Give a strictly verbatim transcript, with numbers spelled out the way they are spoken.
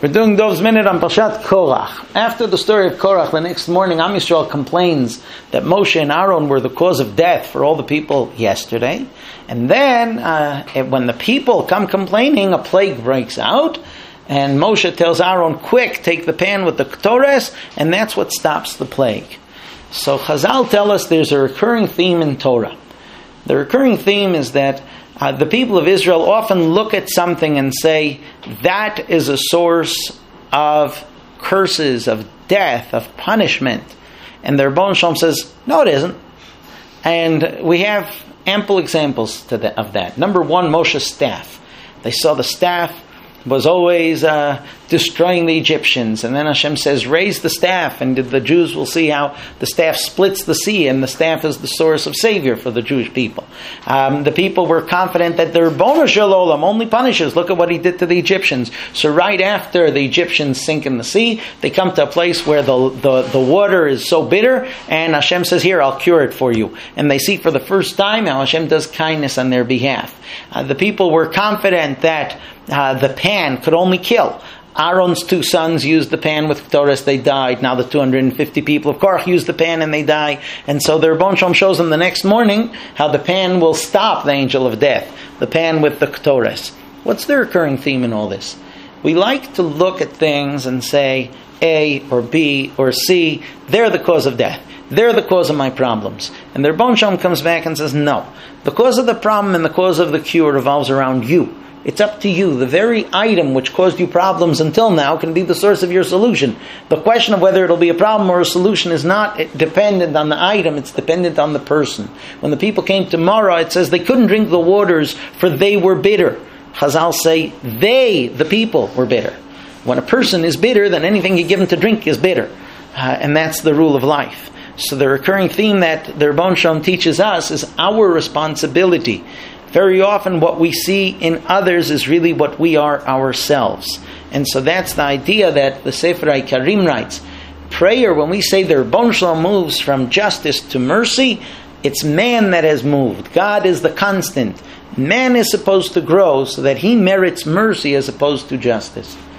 We're doing Dov's Minute on Parshat Korach. After the story of Korach, the next morning, Am Yisrael complains that Moshe and Aaron were the cause of death for all the people yesterday. And then, uh, when the people come complaining, a plague breaks out. And Moshe tells Aaron, quick, take the pan with the Ketores, and that's what stops the plague. So Chazal tell us there's a recurring theme in Torah. The recurring theme is that Uh, the people of Israel often look at something and say, that is a source of curses, of death, of punishment. And the Rebbeinu Shalom says, no, it isn't. And we have ample examples to the, of that. Number one, Moshe's staff. They saw the staff was always uh, destroying the Egyptians. And then Hashem says, raise the staff, and the Jews will see how the staff splits the sea, and the staff is the source of savior for the Jewish people. Um, the people were confident that their Ribono Shel Olam only punishes. Look at what he did to the Egyptians. So right after the Egyptians sink in the sea, they come to a place where the, the, the water is so bitter, and Hashem says, here, I'll cure it for you. And they see for the first time how Hashem does kindness on their behalf. Uh, the people were confident that uh, the pan could only kill. Aaron's two sons used the pan with Ketores, they died. Now the two hundred fifty people of Korach used the pan and they die. And so the Ribono Shel Olam shows them the next morning how the pan will stop the angel of death. The pan with the Ketores. What's the recurring theme in all this? We like to look at things and say A or B or C, they're the cause of death. They're the cause of my problems. And the Ribono Shel Olam comes back and says, no. The cause of the problem and the cause of the cure revolves around you. It's up to you. The very item which caused you problems until now can be the source of your solution. The question of whether it'll be a problem or a solution is not dependent on the item, it's dependent on the person. When the people came to Marah, it says they couldn't drink the waters for they were bitter. Chazal say they, the people, were bitter. When a person is bitter, then anything you give him to drink is bitter. Uh, and that's the rule of life. So the recurring theme that the Ribono Shel Olam teaches us is our responsibility. Very often what we see in others is really what we are ourselves. And so that's the idea that the Sefer HaIkarim writes. Prayer, when we say the Ribono Shel Olam moves from justice to mercy, it's man that has moved. God is the constant. Man is supposed to grow so that he merits mercy as opposed to justice.